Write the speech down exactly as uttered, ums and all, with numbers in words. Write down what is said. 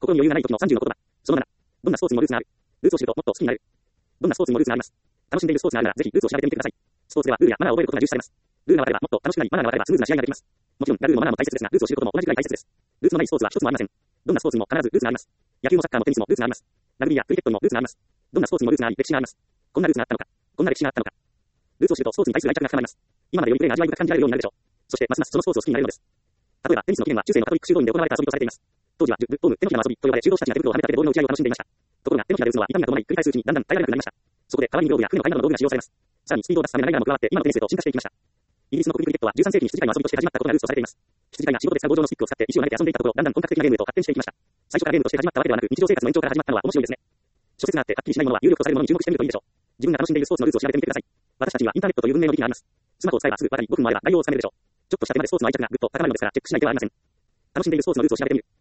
心に余裕がない時のさんじゅうの言葉。そのなな。どんなスポーツにもルーツがある。ルーツを知るともっと好きになれる。どんなスポーツにもルーツがあります。楽しんでいるスポーツがあるなら、ぜひルーツを調べてみてください。スポーツではルールやマナーを覚えることが重視されます。ルールが分かればもっと楽しくなり、マナーが分かればスムーズな試合ができます。もちろん、ルールもマナーも大切ですが、ルーツを知ることも同じくらい大切です。ルーツのないスポーツは一つもありません。どんなスポーツにも必ずルーツがあります。野球もサッカーもテニスもルーツがあります。ラグビーやクリケットにもルーツがあります。どんなスポーツにもルーツがあり、歴史があります。こんなルーツがあったのか。こんな歴史があったのか。ルーツを知るとスポーツに対する愛着が深まります。今までよりプレーが味わい深く感じられるようになるでしょう。そして、ますますそのスポーツを好きになれるのです。例えば、テニスの起源は中世のカトリック修道院で行われた遊びとされています。当時は、ルットーム、手のひらの遊びと呼ばれ、柔道士たちが手袋をはめた手でボールの打ち合いを楽しんでいました。ところが、手のひらで打つのは痛みが伴い繰り返すうちにだんだん耐えられなくなりました。そこで、代わりにグローブや船の貝などの道具が使用されます。さらに、スピードを出すためのライダーも加わって、今のテニスへと進化していきました。イギリスの国クリケットはじゅうさん世紀に羊飼いの遊びとして始まったことがルーツとされています。羊飼いが仕事で使う棒状のスティックを使って石を投げて遊んでいたところ、だんだん本格的なゲームへと発展していきました。最初からゲームとして始まったわけではなく、日常生活の延長から始まったのは面白いですね。諸説があってはっきりしないものは有力とされるものに注目してみるといいでしょう。自分が楽しんでいるスポーツのルーツを調べてみてください。私たちにはインターネットという文明の利器があります。スマホを使えばすぐわかりごふんもあれば内容をつかめるでしょう。ちょっとした手間でスポーツの愛着がぐっと高まるのですからチェックしない手はありません。楽しんでいるスポーツのルーツを調べてみる。